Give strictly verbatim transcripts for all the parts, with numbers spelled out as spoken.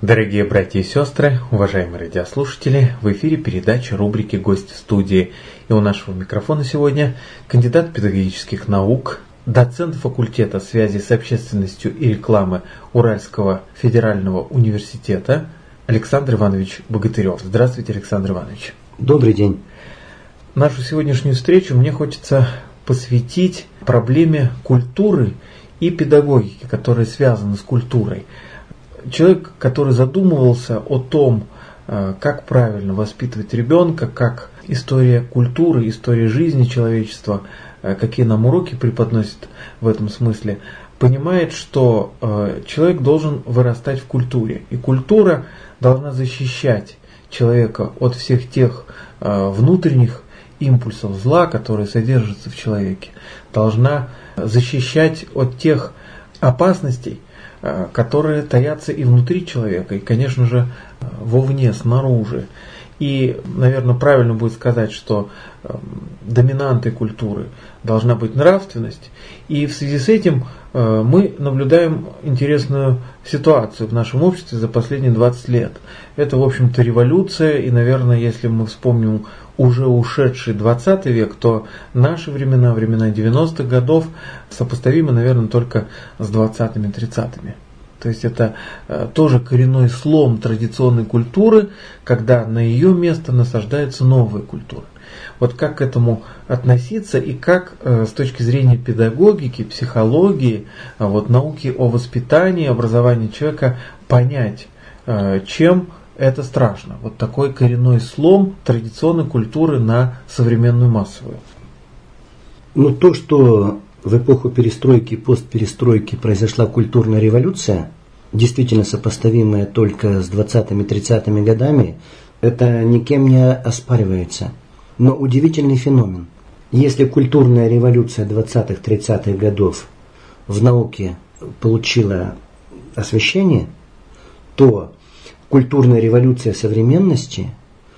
Дорогие братья и сестры, уважаемые радиослушатели, в эфире передача рубрики «Гость в студии». И у нашего микрофона сегодня кандидат педагогических наук, доцент факультета связи с общественностью и рекламы Уральского федерального университета Александр Иванович Богатырев. Здравствуйте, Александр Иванович. Добрый день. Нашу сегодняшнюю встречу мне хочется посвятить проблеме культуры и педагогики, которые связаны с культурой. Человек, который задумывался о том, как правильно воспитывать ребенка, как история культуры, история жизни человечества, какие нам уроки преподносит в этом смысле, понимает, что человек должен вырастать в культуре. И культура должна защищать человека от всех тех внутренних импульсов зла, которые содержатся в человеке, должна защищать от тех опасностей, которые таятся и внутри человека, и, конечно же, вовне, снаружи. И, наверное, правильно будет сказать, что доминантой культуры должна быть нравственность. И в связи с этим мы наблюдаем интересную ситуацию в нашем обществе за последние двадцать лет. Это, в общем-то, революция, и, наверное, если мы вспомним уже ушедший двадцатый век, то наши времена, времена девяностых годов, сопоставимы, наверное, только с двадцатыми, тридцатыми. То есть это э, тоже коренной слом традиционной культуры, когда на ее место насаждается новая культура. Вот как к этому относиться и как э, с точки зрения педагогики, психологии, э, вот, науки о воспитании, образовании человека понять, э, чем это страшно. Вот такой коренной слом традиционной культуры на современную массовую. Ну, то, что в эпоху перестройки и постперестройки произошла культурная революция, действительно сопоставимая только с двадцатыми-тридцатыми годами, это никем не оспаривается. Но удивительный феномен. Если культурная революция двадцатых-тридцатых годов в науке получила освещение, то культурная революция современности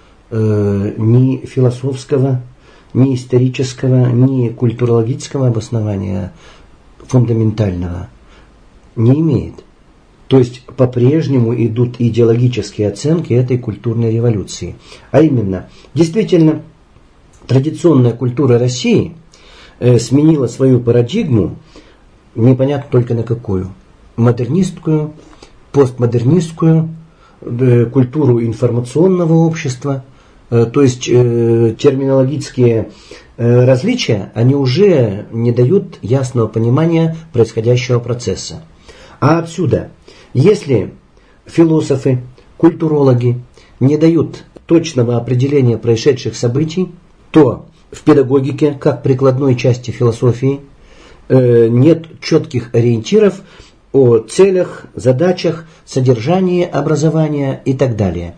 э, ни философского, ни исторического, ни культурологического обоснования фундаментального не имеет. То есть по-прежнему идут идеологические оценки этой культурной революции. А именно, действительно, традиционная культура России э, сменила свою парадигму, непонятно только на какую. Модернистскую, постмодернистскую, э, культуру информационного общества. То есть э, терминологические э, различия, они уже не дают ясного понимания происходящего процесса. А отсюда, если философы, культурологи не дают точного определения происшедших событий, то в педагогике, как прикладной части философии, э, нет четких ориентиров о целях, задачах, содержании образования и так далее.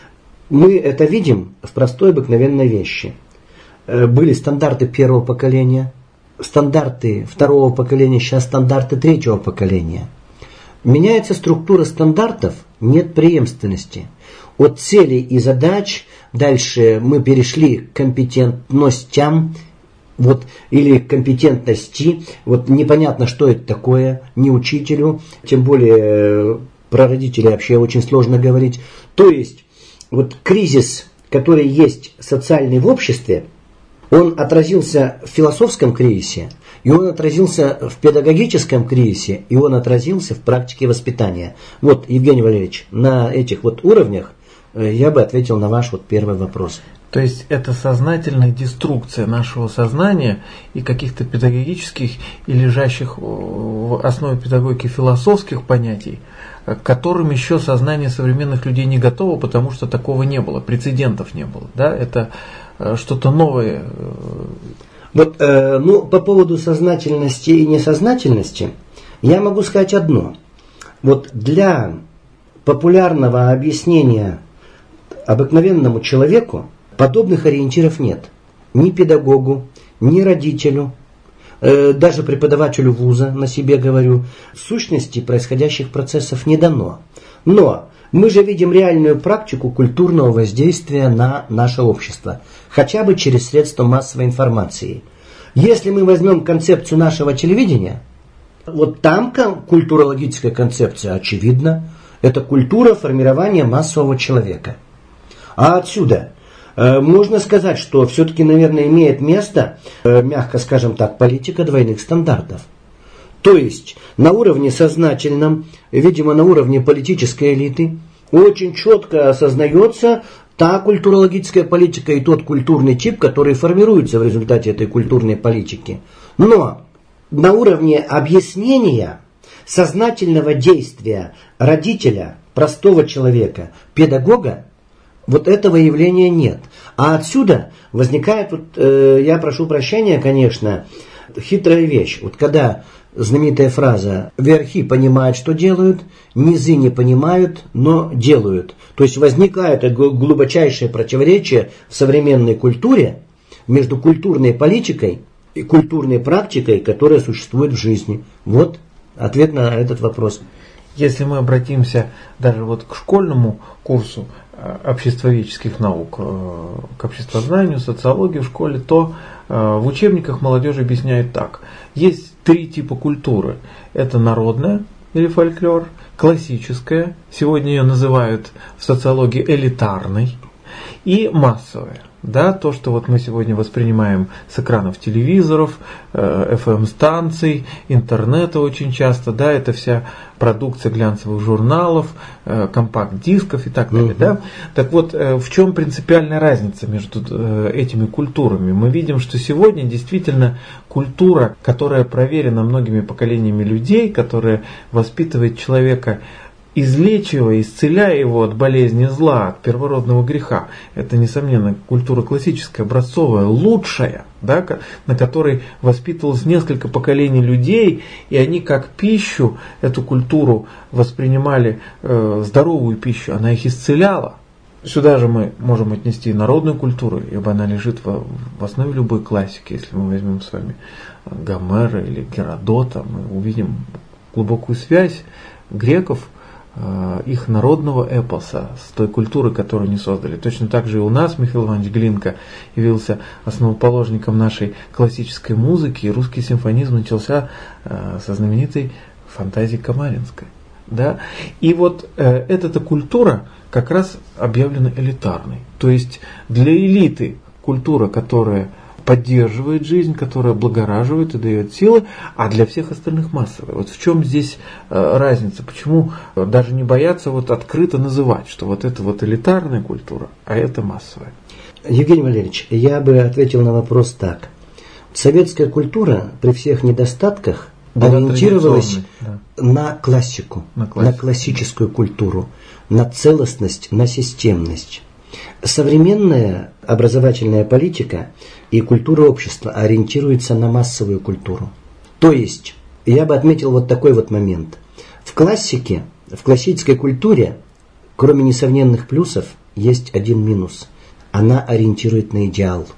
Мы это видим в простой обыкновенной вещи. Были стандарты первого поколения, стандарты второго поколения, сейчас стандарты третьего поколения. Меняется структура стандартов, нет преемственности. От целей и задач дальше мы перешли к компетентностям, вот, или компетентности. Вот непонятно, что это такое, ни учителю, тем более про родителей вообще очень сложно говорить. То есть вот кризис, который есть социальный в обществе, он отразился в философском кризисе, и он отразился в педагогическом кризисе, и он отразился в практике воспитания. Вот, Евгений Валерьевич, на этих вот уровнях я бы ответил на ваш вот первый вопрос. То есть это сознательная деструкция нашего сознания и каких-то педагогических и лежащих в основе педагогики философских понятий, к которым еще сознание современных людей не готово, потому что такого не было, прецедентов не было. Да? Это что-то новое. Вот, э, ну, по поводу сознательности и несознательности я могу сказать одно. Вот для популярного объяснения обыкновенному человеку подобных ориентиров нет. Ни педагогу, ни родителю, э, даже преподавателю вуза, на себе говорю, сущности происходящих процессов не дано. Но мы же видим реальную практику культурного воздействия на наше общество, хотя бы через средства массовой информации. Если мы возьмем концепцию нашего телевидения, вот там культурологическая концепция очевидна. Это культура формирования массового человека. А отсюда э, можно сказать, что все-таки, наверное, имеет место, э, мягко скажем так, политика двойных стандартов. То есть на уровне сознательном, видимо, на уровне политической элиты, очень четко осознается та культурологическая политика и тот культурный тип, который формируется в результате этой культурной политики. Но на уровне объяснения сознательного действия родителя, простого человека, педагога, вот этого явления нет. А отсюда возникает, вот, э, я прошу прощения, конечно, хитрая вещь. Вот когда знаменитая фраза «верхи понимают, что делают, низы не понимают, но делают». То есть возникает глубочайшее противоречие в современной культуре между культурной политикой и культурной практикой, которая существует в жизни. Вот ответ на этот вопрос. Если мы обратимся даже вот к школьному курсу обществоведческих наук, к обществознанию, социологии в школе, то в учебниках молодежь объясняет так. Есть три типа культуры. Это народная или фольклор, классическая, сегодня ее называют в социологии элитарной, и массовая. Да, то, что вот мы сегодня воспринимаем с экранов телевизоров, эф эм-станций, интернета очень часто, да, это вся продукция глянцевых журналов, компакт-дисков и так далее. Uh-huh. Да? Так вот, в чем принципиальная разница между этими культурами? Мы видим, что сегодня действительно культура, которая проверена многими поколениями людей, которая воспитывает человека, излечивая, исцеляя его от болезни зла, от первородного греха. Это, несомненно, культура классическая, образцовая, лучшая, да, на которой воспитывалось несколько поколений людей, и они как пищу эту культуру воспринимали, э, здоровую пищу, она их исцеляла. Сюда же мы можем отнести народную культуру, ибо она лежит в, в основе любой классики. Если мы возьмем с вами Гомера или Геродота, мы увидим глубокую связь греков, их народного эпоса с той культурой, которую они создали. Точно так же и у нас Михаил Иванович Глинка явился основоположником нашей классической музыки, и русский симфонизм начался со знаменитой фантазии Камаринской. Да? И вот э, эта культура как раз объявлена элитарной. То есть для элиты культура, которая поддерживает жизнь, которая облагораживает и дает силы, а для всех остальных массовая. Вот в чем здесь э, разница? Почему даже не бояться вот открыто называть, что вот это вот элитарная культура, а это массовая? Евгений Валерьевич, я бы ответил на вопрос так. Советская культура при всех недостатках ориентировалась да. на классику, на, на классическую культуру, на целостность, на системность. Современная образовательная политика и культура общества ориентируется на массовую культуру. То есть, я бы отметил вот такой вот момент. В классике, в классической культуре, кроме несомненных плюсов, есть один минус. Она ориентирует на идеал.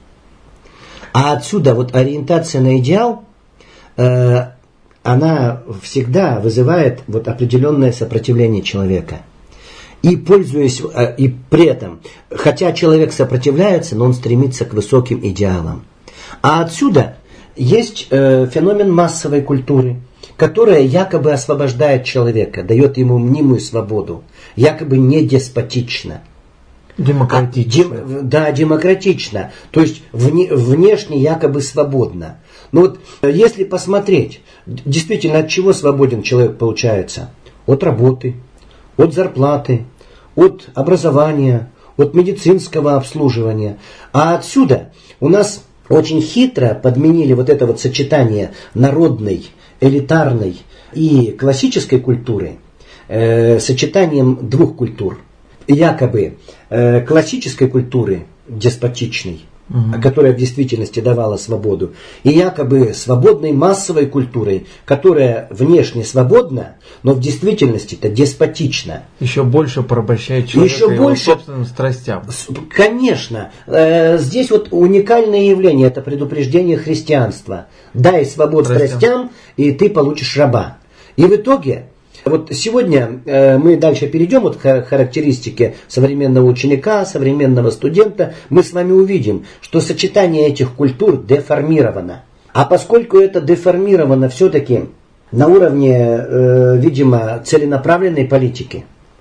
А отсюда вот ориентация на идеал, э, она всегда вызывает вот определенное сопротивление человека. И пользуясь, и при этом, хотя человек сопротивляется, но он стремится к высоким идеалам. А отсюда есть э, феномен массовой культуры, которая якобы освобождает человека, дает ему мнимую свободу, якобы не деспотично. Демократично. А, дем, да, демократично. То есть вне, внешне якобы свободно. Но вот если посмотреть, действительно, от чего свободен человек получается? От работы, от зарплаты, от образования, от медицинского обслуживания. А отсюда у нас очень хитро подменили вот это вот сочетание народной, элитарной и классической культуры э, сочетанием двух культур. Якобы э, классической культуры, деспотичной, угу. которая в действительности давала свободу, и якобы свободной массовой культурой, которая внешне свободна, но в действительности-то деспотична. Еще больше порабощает человека Еще его больше, собственным страстям. Конечно. Э, здесь вот уникальное явление, это предупреждение христианства. Дай свободу страстям, страстям и ты получишь раба. И в итоге... Вот сегодня э, мы дальше перейдем вот к характеристике современного ученика, современного студента. Мы с вами увидим, что сочетание этих культур деформировано. А поскольку это деформировано все-таки на уровне, э, видимо, целенаправленной политики,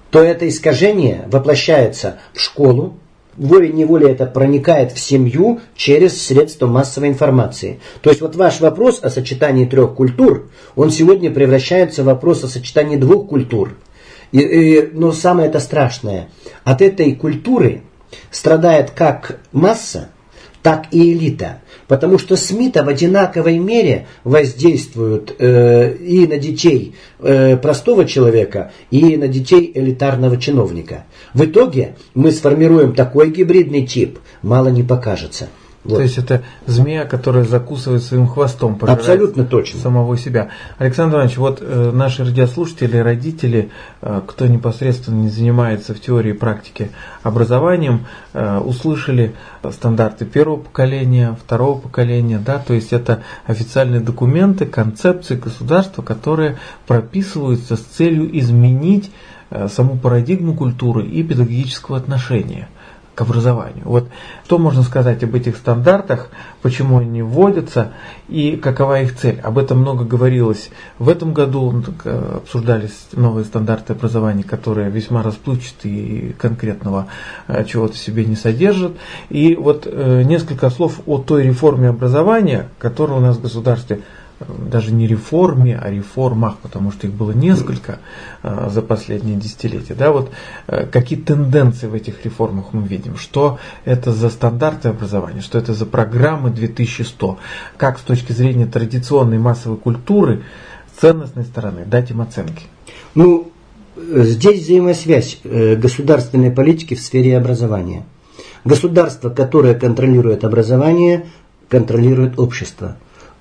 то это искажение воплощается в школу, волей-неволей это проникает в семью через средства массовой информации. То есть вот ваш вопрос о сочетании трех культур, он сегодня превращается в вопрос о сочетании двух культур. И, и, но самое это страшное, от этой культуры страдает как масса, так и элита. Потому что СМИ-то в одинаковой мере воздействуют э, и на детей э, простого человека, и на детей элитарного чиновника. В итоге мы сформируем такой гибридный тип, мало не покажется. Вот. То есть это змея, которая закусывает своим хвостом, абсолютно точно. Самого себя. Александр Иванович, вот э, наши радиослушатели, родители, э, кто непосредственно не занимается в теории и практике образованием, э, услышали стандарты первого поколения, второго поколения, да, то есть это официальные документы, концепции государства, которые прописываются с целью изменить э, саму парадигму культуры и педагогического отношения к образованию. Вот что можно сказать об этих стандартах, почему они вводятся и какова их цель? Об этом много говорилось в этом году, обсуждались новые стандарты образования, которые весьма расплывчаты и конкретного чего-то в себе не содержат. И вот несколько слов о той реформе образования, которая у нас в государстве, даже не реформе, а реформах, потому что их было несколько э, за последние десятилетия. Да, вот, э, какие тенденции в этих реформах мы видим? Что это за стандарты образования? Что это за программы две тысячи сто? Как с точки зрения традиционной массовой культуры, с ценностной стороны, дать им оценки? Ну, здесь взаимосвязь э, государственной политики в сфере образования. Государство, которое контролирует образование, контролирует общество.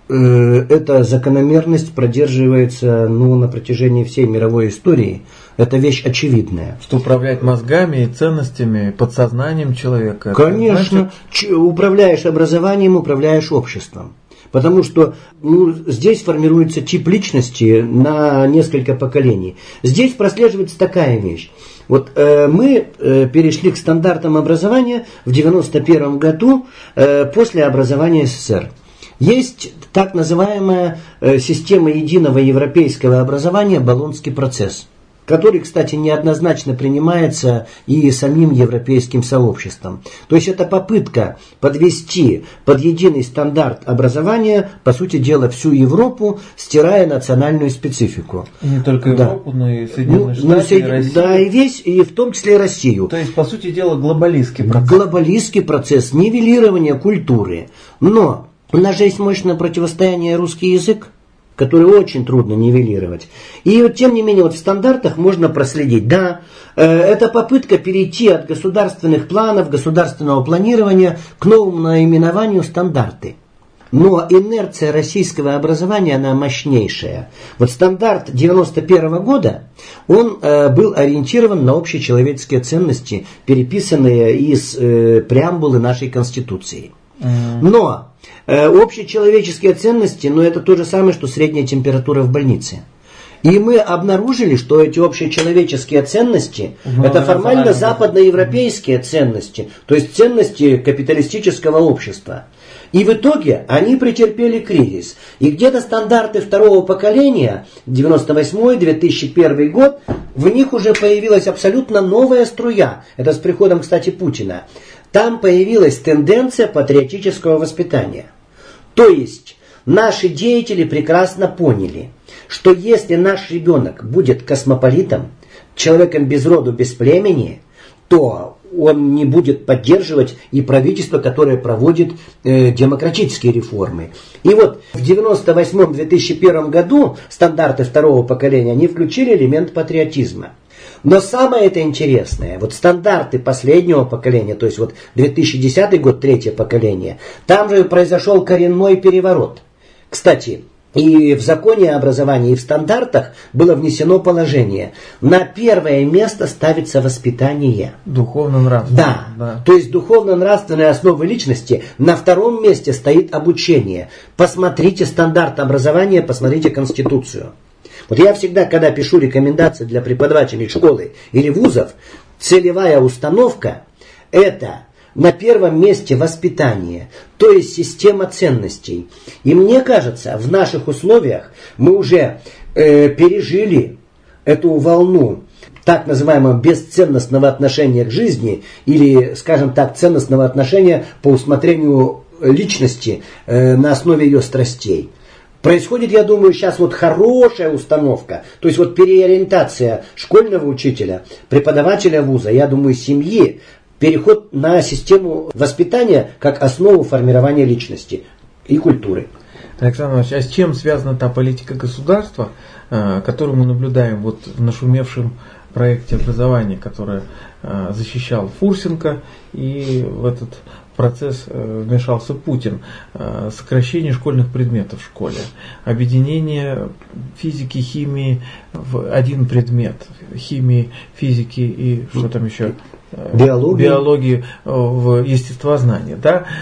Эта закономерность продерживается ну, на протяжении всей мировой истории. Это вещь очевидная. Что управлять мозгами и ценностями, подсознанием человека. Конечно. Значит... Управляешь образованием, управляешь обществом. Потому что ну, здесь формируется тип личности на несколько поколений. Здесь прослеживается такая вещь. Вот э, мы э, перешли к стандартам образования в девяносто первом году э, после образования СССР. Есть так называемая э, система единого европейского образования «Болонский процесс», который, кстати, неоднозначно принимается и самим европейским сообществом. То есть это попытка подвести под единый стандарт образования, по сути дела, всю Европу, стирая национальную специфику. И не только Европу, да. но и Соединенные Штаты, ну, Соед... и Россию. Да, и весь, и в том числе и Россию. То есть, по сути дела, глобалистский процесс. Глобалистский процесс, нивелирование культуры. Но у нас же есть мощное противостояние русский язык, который очень трудно нивелировать. И вот, тем не менее, вот в стандартах можно проследить. Да, э, это попытка перейти от государственных планов, государственного планирования к новому наименованию стандарты. Но инерция российского образования, она мощнейшая. Вот стандарт девяносто первого года, он э, был ориентирован на общечеловеческие ценности, переписанные из э, преамбулы нашей Конституции. Но э, общечеловеческие ценности, ну, это то же самое, что средняя температура в больнице. И мы обнаружили, что эти общечеловеческие ценности, угу, это формально западноевропейские ценности, то есть ценности капиталистического общества. И в итоге они претерпели кризис. И где-то стандарты второго поколения, девяносто восьмой — две тысячи первый год, в них уже появилась абсолютно новая струя. Это с приходом, кстати, Путина. Там появилась тенденция патриотического воспитания. То есть наши деятели прекрасно поняли, что если наш ребенок будет космополитом, человеком без роду, без племени, то он не будет поддерживать и правительство, которое проводит э, демократические реформы. И вот в девяносто восьмом — две тысячи первом году стандарты второго поколения, они включили элемент патриотизма. Но самое это интересное, вот стандарты последнего поколения, то есть вот две тысячи десятый год, третье поколение, там же произошел коренной переворот. Кстати, и в законе о образовании, и в стандартах было внесено положение. На первое место ставится воспитание. Духовно-нравственное. Да. да. То есть духовно-нравственные основы личности. На втором месте стоит обучение. Посмотрите стандарт образования, посмотрите Конституцию. Вот я всегда, когда пишу рекомендации для преподавателей школы или вузов, целевая установка – это на первом месте воспитание, то есть система ценностей. И мне кажется, в наших условиях мы уже э, пережили эту волну так называемого бесценностного отношения к жизни или, скажем так, ценностного отношения по усмотрению личности э, на основе ее страстей. Происходит, я думаю, сейчас вот хорошая установка, то есть вот переориентация школьного учителя, преподавателя вуза, я думаю, семьи, переход на систему воспитания как основу формирования личности и культуры. Александр Иванович, а с чем связана та политика государства, которую мы наблюдаем вот в нашумевшем проекте образования, который защищал Фурсенко, и в этот процесс вмешался Путин? Сокращение школьных предметов в школе, объединение физики, химии в один предмет, химии, физики и что там еще? Биологии. биологии в естествознании,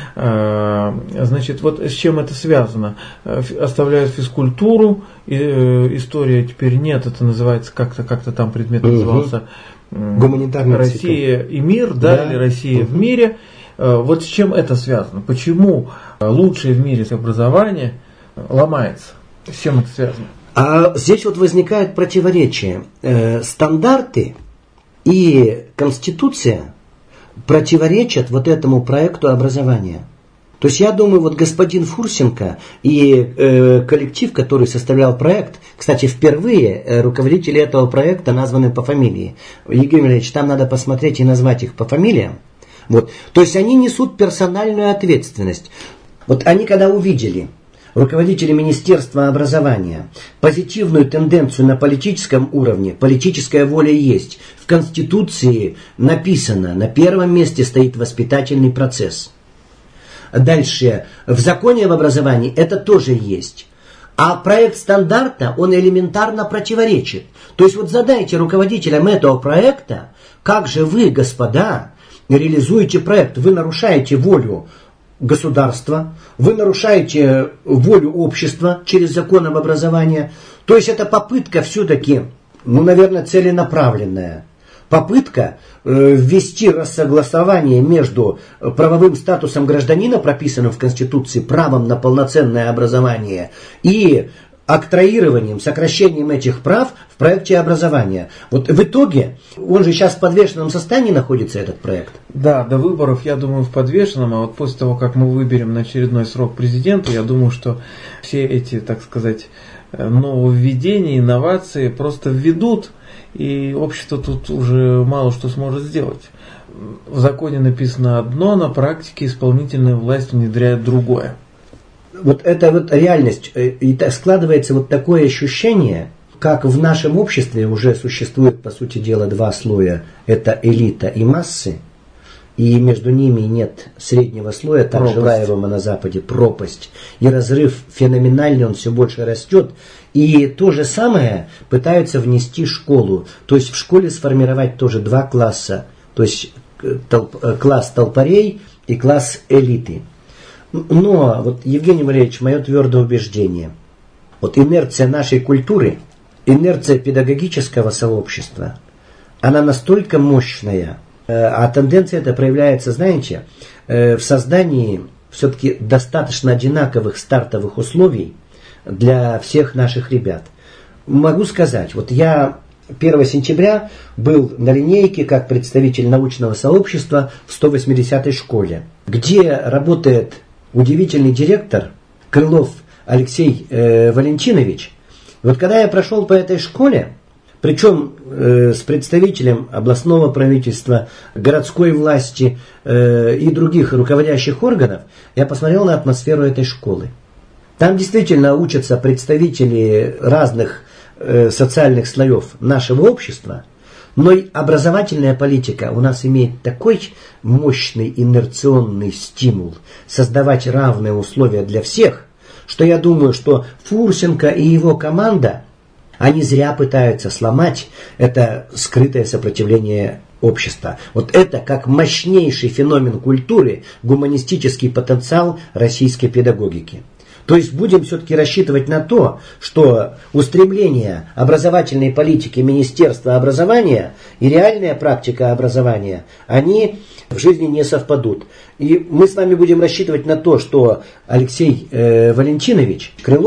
да? Значит, вот с чем это связано? Оставляют физкультуру, история теперь нет, это называется как-то, как-то там предмет назывался гуманитарный Россия и мир, да, да. Или Россия угу. в мире. Вот с чем это связано? Почему лучшее в мире образование ломается? С чем это связано? А здесь вот возникает противоречие. Стандарты и Конституция противоречат вот этому проекту образования. То есть я думаю, вот господин Фурсенко и э, коллектив, который составлял проект, кстати, впервые э, руководители этого проекта названы по фамилии. Евгений Валерьевич, там надо посмотреть и назвать их по фамилиям. Вот. То есть они несут персональную ответственность. Вот они когда увидели, руководители Министерства образования, позитивную тенденцию на политическом уровне, политическая воля есть. В Конституции написано, на первом месте стоит воспитательный процесс. Дальше, в законе об образовании это тоже есть. А проект стандарта, он элементарно противоречит. То есть вот задайте руководителям этого проекта, как же вы, господа, реализуете проект, вы нарушаете волю государства, вы нарушаете волю общества через закон об образовании. То есть это попытка все-таки, ну, наверное, целенаправленная. Попытка э, ввести рассогласование между правовым статусом гражданина, прописанным в Конституции, правом на полноценное образование, и октроированием, сокращением этих прав в проекте образования. Вот в итоге, он же сейчас в подвешенном состоянии находится, этот проект. Да, до выборов, я думаю, в подвешенном, а вот после того, как мы выберем на очередной срок президента, я думаю, что все эти, так сказать, нововведения, инновации просто введут, и общество тут уже мало что сможет сделать. В законе написано одно, на практике исполнительная власть внедряет другое. Вот это вот реальность. И складывается вот такое ощущение, как в нашем обществе уже существует, по сути дела, два слоя. Это элита и массы. И между ними нет среднего слоя, так желаемого на Западе, пропасть. И разрыв феноменальный, он все больше растет. И то же самое пытаются внести школу. То есть в школе сформировать тоже два класса. То есть толп, класс толпарей и класс элиты. Но, вот, Евгений Валерьевич, мое твердое убеждение. Вот инерция нашей культуры, инерция педагогического сообщества, она настолько мощная. А тенденция эта проявляется, знаете, в создании все-таки достаточно одинаковых стартовых условий для всех наших ребят. Могу сказать, вот я первого сентября был на линейке как представитель научного сообщества в сто восьмидесятой школе, где работает удивительный директор Крылов Алексей э, Валентинович. Вот когда я прошел по этой школе, причем э, с представителем областного правительства, городской власти э, и других руководящих органов, я посмотрел на атмосферу этой школы. Там действительно учатся представители разных э, социальных слоев нашего общества, но и образовательная политика у нас имеет такой мощный инерционный стимул создавать равные условия для всех, что я думаю, что Фурсенко и его команда, они зря пытаются сломать это скрытое сопротивление общества. Вот это как мощнейший феномен культуры, гуманистический потенциал российской педагогики. То есть будем все-таки рассчитывать на то, что устремление образовательной политики Министерства образования и реальная практика образования, они в жизни не совпадут. И мы с вами будем рассчитывать на то, что Алексей э, Валентинович Крылов,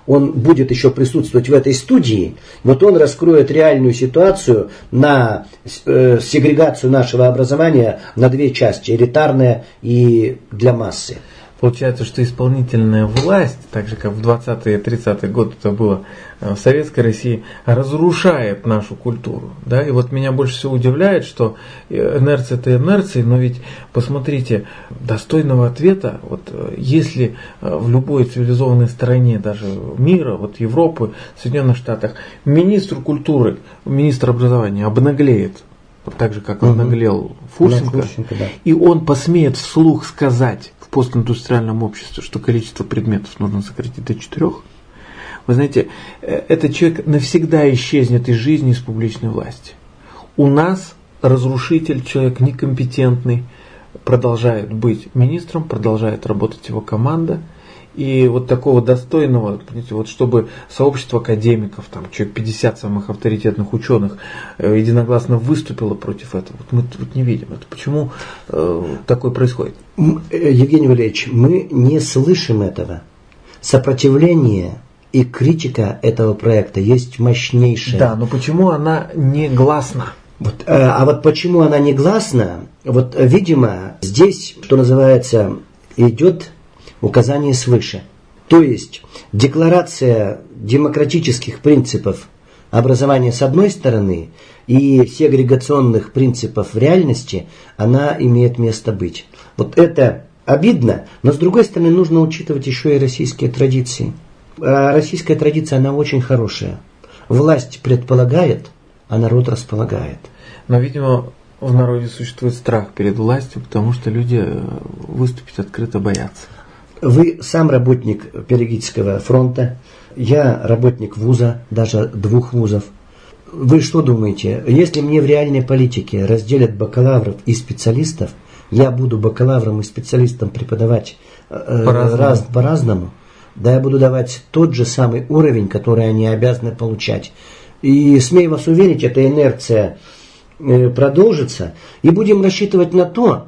он будет еще присутствовать в этой студии, вот он раскроет реальную ситуацию на э, сегрегацию нашего образования на две части, элитарная и для массы. Получается, что исполнительная власть, так же как в двадцатые тридцатые годы это было в Советской России, разрушает нашу культуру. Да? И вот меня больше всего удивляет, что инерция это инерция, но ведь посмотрите, достойного ответа, вот если в любой цивилизованной стране, даже мира, вот Европы, Соединенных Штатах, министр культуры, министр образования обнаглеет, так же как обнаглел Фурсенко, Фурсенко да. И он посмеет вслух сказать в постиндустриальном обществе, что количество предметов нужно сократить до четырех. Вы знаете, этот человек навсегда исчезнет из жизни, из публичной власти. У нас разрушитель, человек некомпетентный, продолжает быть министром, продолжает работать его команда. И вот такого достойного, понимаете, вот чтобы сообщество академиков, там, человек пятьдесят самых авторитетных ученых э, единогласно выступило против этого, вот мы вот не видим это. Почему э, такое происходит? Евгений Валерьевич, мы не слышим этого. Сопротивление и критика этого проекта есть мощнейшая. Да, но почему она негласна? Вот, а, а вот почему она негласна? Вот, видимо, здесь, что называется, идет указание свыше. То есть декларация демократических принципов образования с одной стороны и сегрегационных принципов в реальности, она имеет место быть. Вот это обидно, но с другой стороны нужно учитывать еще и российские традиции. А российская традиция, она очень хорошая. Власть предполагает, а народ располагает. Но, видимо, в народе существует страх перед властью, потому что люди выступить открыто боятся. Вы сам работник Педагогического фронта, я работник вуза, даже двух вузов. Вы что думаете, если мне в реальной политике разделят бакалавров и специалистов, я буду бакалавром и специалистом преподавать по-разному. Раз, по-разному, да, я буду давать тот же самый уровень, который они обязаны получать. И смею вас уверить, эта инерция продолжится, и будем рассчитывать на то,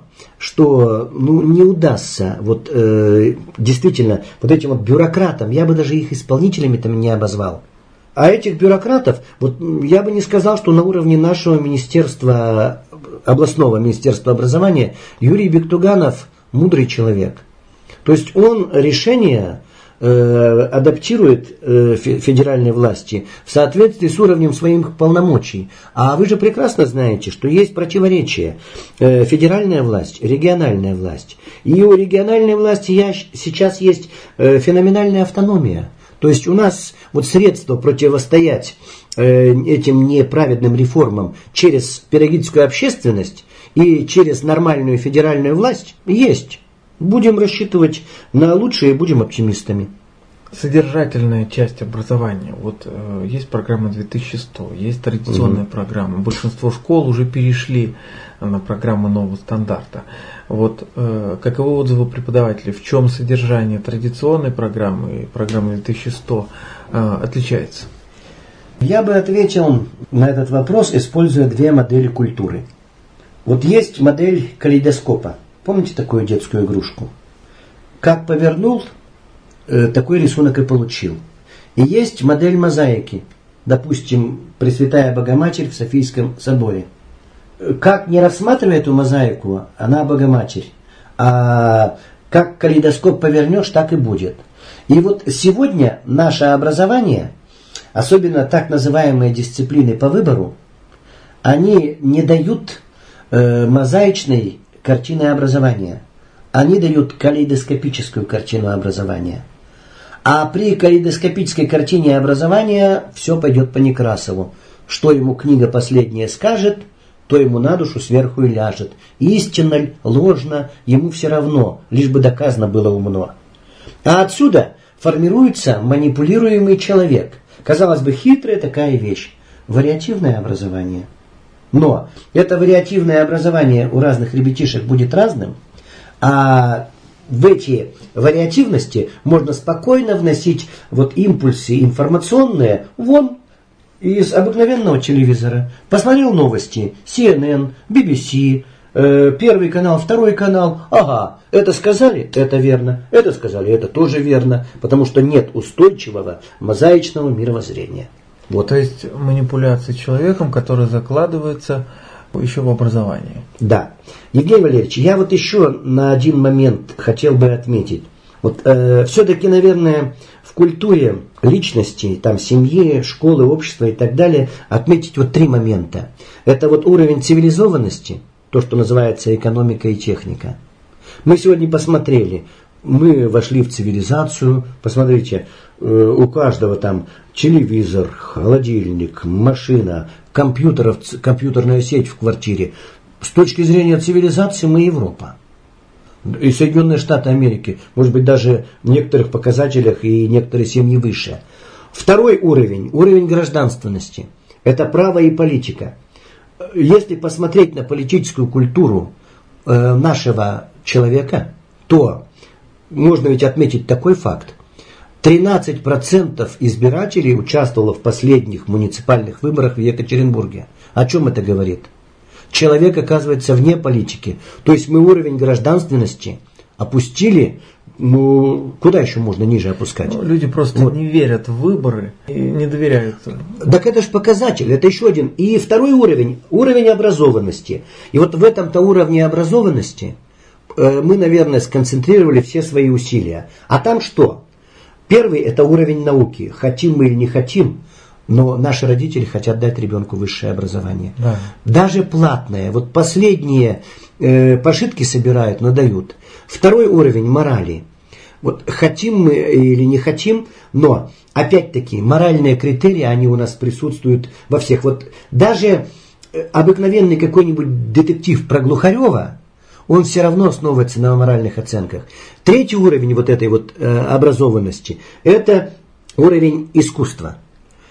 что ну, не удастся вот, э, действительно вот этим вот бюрократам, я бы даже их исполнителями там не обозвал. А этих бюрократов, вот я бы не сказал, что на уровне нашего министерства, областного министерства образования, Юрий Бектуганов мудрый человек. То есть он решение э, адаптирует э, федеральной власти в соответствии с уровнем своих полномочий. А вы же прекрасно знаете, что есть противоречие. Э, федеральная власть, региональная власть. И у региональной власти я, сейчас есть э, феноменальная автономия. То есть у нас вот средства противостоять э, этим неправедным реформам через педагогическую общественность и через нормальную федеральную власть есть. Будем рассчитывать на лучшее и будем оптимистами. Содержательная часть образования. Вот э, есть программа две тысячи сто, есть традиционная угу. программа. Большинство школ уже перешли на программу нового стандарта. Вот э, каковы отзывы преподавателей? В чем содержание традиционной программы и программы две тысячи сто э, отличается? Я бы ответил на этот вопрос, используя две модели культуры. Вот есть модель калейдоскопа. Помните такую детскую игрушку? Как повернул, такой рисунок и получил. И есть модель мозаики. Допустим, Пресвятая Богоматерь в Софийском соборе. Как не рассматривая эту мозаику, она Богоматерь. А как калейдоскоп повернешь, так и будет. И вот сегодня наше образование, особенно так называемые дисциплины по выбору, они не дают э, мозаичной картины образования. Они дают калейдоскопическую картину образования. А при калейдоскопической картине образования все пойдет по Некрасову. Что ему книга последняя скажет, то ему на душу сверху и ляжет. Истинно, ложно, ему все равно, лишь бы доказано было умно. А отсюда формируется манипулируемый человек. Казалось бы, хитрая такая вещь. Вариативное образование. Но это вариативное образование у разных ребятишек будет разным, а в эти вариативности можно спокойно вносить вот импульсы информационные вон из обыкновенного телевизора. Посмотрел новости, си эн эн, би би си, э, первый канал, второй канал, ага, это сказали, это верно, это сказали, это тоже верно, потому что нет устойчивого мозаичного мировоззрения. Вот. То есть манипуляции человеком, которые закладываются еще в образовании. Да. Евгений Валерьевич, я вот еще на один момент хотел бы отметить. Вот э, все-таки, наверное, в культуре личности, там, семьи, школы, общества и так далее, отметить вот три момента. Это вот уровень цивилизованности, то, что называется экономика и техника. Мы сегодня посмотрели, мы вошли в цивилизацию, посмотрите, э, у каждого там телевизор, холодильник, машина, компьютеров, компьютерная сеть в квартире. С точки зрения цивилизации мы Европа. И Соединенные Штаты Америки, может быть, даже в некоторых показателях и некоторые семьи выше. Второй уровень, уровень гражданственности. Это право и политика. Если посмотреть на политическую культуру э, нашего человека, то можно ведь отметить такой факт. тринадцать процентов избирателей участвовало в последних муниципальных выборах в Екатеринбурге. О чем это говорит? Человек оказывается вне политики. То есть мы уровень гражданственности опустили, ну, куда еще можно ниже опускать? Ну, люди просто вот. Не верят в выборы и не доверяют. Так это же показатель, это еще один. И второй уровень, уровень образованности. И вот в этом-то уровне образованности э, мы, наверное, сконцентрировали все свои усилия. А там что? Первый – это уровень науки. Хотим мы или не хотим, но наши родители хотят дать ребенку высшее образование. Да. Даже платное. Вот последние э, пожитки собирают, но дают. Второй уровень морали. Вот хотим мы или не хотим, но опять-таки моральные критерии, они у нас присутствуют во всех. Вот даже обыкновенный какой-нибудь детектив про Глухарева, он все равно основывается на моральных оценках. Третий уровень вот этой вот э, образованности – это уровень искусства.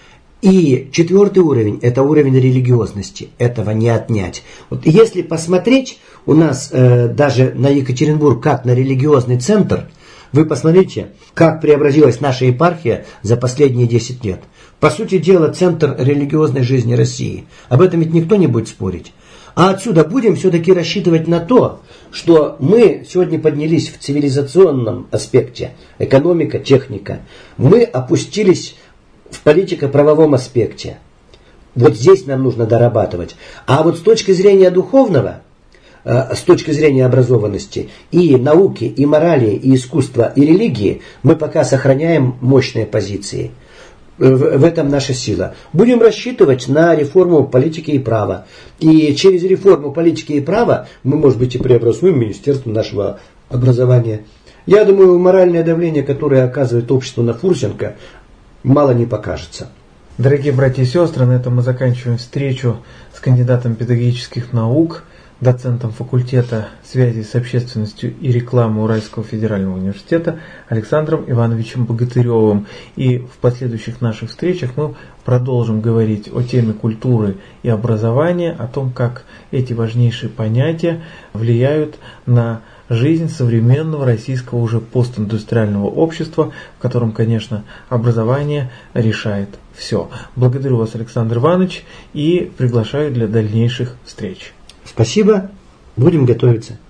И четвертый уровень – это уровень религиозности. Этого не отнять. Вот если посмотреть у нас э, даже на Екатеринбург как на религиозный центр, вы посмотрите, как преобразилась наша епархия за последние десять лет. По сути дела, центр религиозной жизни России. Об этом ведь никто не будет спорить. А отсюда будем все-таки рассчитывать на то, что мы сегодня поднялись в цивилизационном аспекте, экономика, техника. Мы опустились в политико-правовом аспекте. Вот здесь нам нужно дорабатывать. А вот с точки зрения духовного, э, с точки зрения образованности, и науки, и морали, и искусства, и религии, мы пока сохраняем мощные позиции. В этом наша сила. Будем рассчитывать на реформу политики и права. И через реформу политики и права мы, может быть, и преобразуем Министерство нашего образования. Я думаю, моральное давление, которое оказывает общество на Фурсенко, мало не покажется. Дорогие братья и сестры, на этом мы заканчиваем встречу с кандидатом педагогических наук, доцентом факультета связи с общественностью и рекламы Уральского федерального университета Александром Ивановичем Богатыревым. И в последующих наших встречах мы продолжим говорить о теме культуры и образования, о том, как эти важнейшие понятия влияют на жизнь современного российского уже постиндустриального общества, в котором, конечно, образование решает все. Благодарю вас, Александр Иванович, и приглашаю для дальнейших встреч. Спасибо, будем готовиться.